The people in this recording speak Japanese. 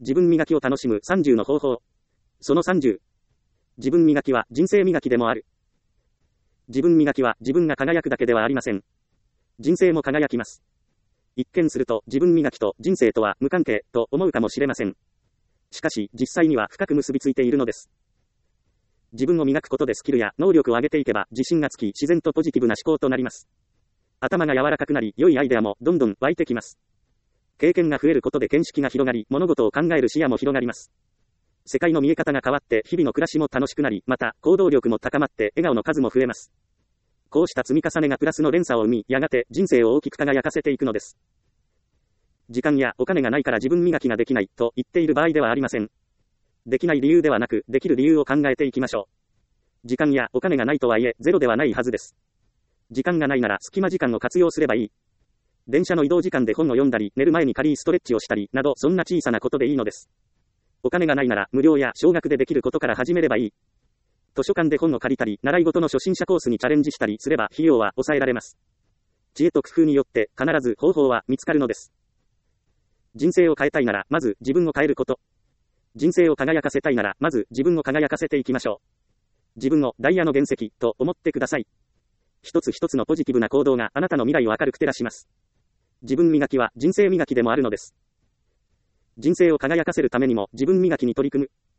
自分磨きを楽しむ30の方法。その30。自分磨きは人生磨きでもある。自分磨きは自分が輝くだけではありません。人生も輝きます。一見すると自分磨きと人生とは無関係と思うかもしれません。しかし実際には深く結びついているのです。自分を磨くことでスキルや能力を上げていけば自信がつき自然とポジティブな思考となります。頭が柔らかくなり良いアイデアもどんどん湧いてきます。経験が増えることで見識が広がり物事を考える視野も広がります。世界の見え方が変わって日々の暮らしも楽しくなりまた行動力も高まって笑顔の数も増えます。こうした積み重ねがプラスの連鎖を生みやがて人生を大きく輝かせていくのです。時間やお金がないから自分磨きができないと言っている場合ではありません。できない理由ではなくできる理由を考えていきましょう。時間やお金がないとはいえゼロではないはずです。時間がないなら隙間時間を活用すればいい。電車の移動時間で本を読んだり寝る前に軽いストレッチをしたりなどそんな小さなことでいいのです。お金がないなら無料や少額でできることから始めればいい。図書館で本を借りたり習い事の初心者コースにチャレンジしたりすれば費用は抑えられます。知恵と工夫によって必ず方法は見つかるのです。人生を変えたいならまず自分を変えること。人生を輝かせたいならまず自分を輝かせていきましょう。自分をダイヤの原石と思ってください。一つ一つのポジティブな行動があなたの未来を明るく照らします。自分磨きは人生磨きでもあるのです。人生を輝かせるためにも自分磨きに取り組む。